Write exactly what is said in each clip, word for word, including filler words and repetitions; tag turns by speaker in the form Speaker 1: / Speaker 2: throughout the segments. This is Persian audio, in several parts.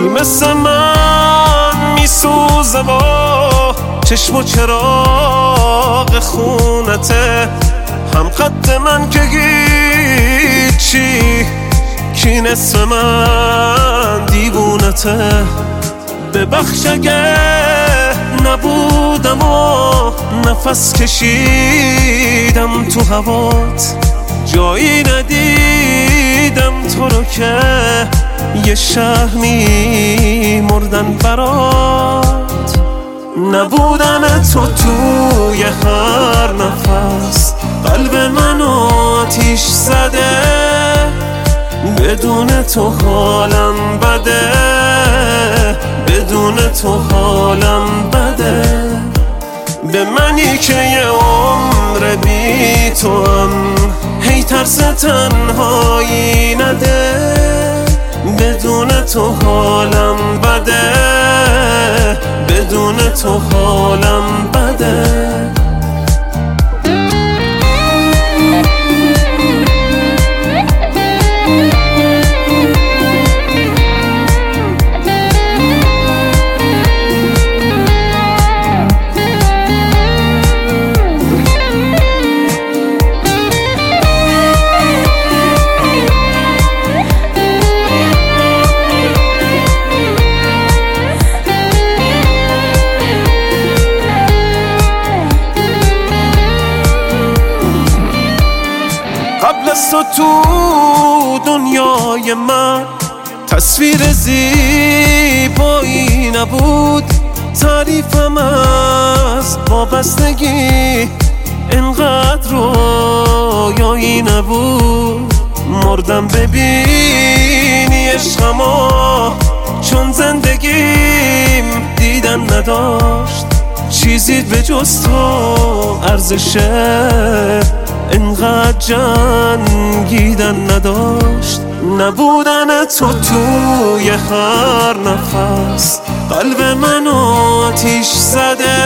Speaker 1: مثل من میسوزه با چشم و چراغ خونته، هم قد من که هیچی، کی نصف من دیوونته. ببخش اگه نبودم و نفس کشیدم تو هوات، جایی ندیدم تو رو که یه شهمی مردن برات. نبودن تو توی هر نفس قلب منو آتیش زده، بدون تو حالم بده، بدون تو حالم بده. به منی که یه عمر بی تو هم هی ترس تنهایی نده، بدون تو حالم بده، بدون تو حالم بده. قبل از تو تو دنیای من تصویر زیبایی نبود، تعریفم از وابستگی انقدر رویایی نبود. مردم ببینی عشقمو، چون زندگیم دیدن نداشت، چیزی به جز تو ارزشه انقدر جنگیدن نداشت. نبودن تو توی هر نفس قلب منو آتیش زده،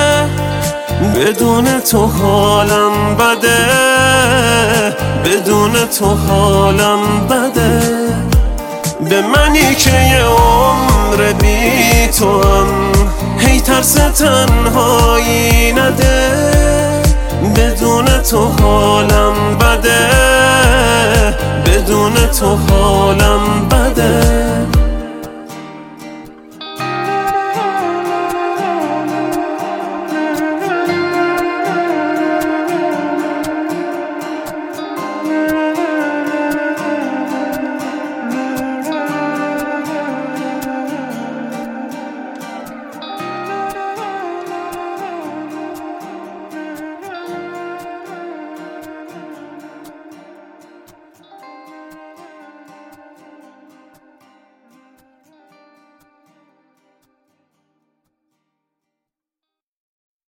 Speaker 1: بدون تو حالم بده، بدون تو حالم بده. به منی که یه عمر بی تو هم هی ترس تنهایی نده، بدون تو حالم بده، بدون تو حالم بده.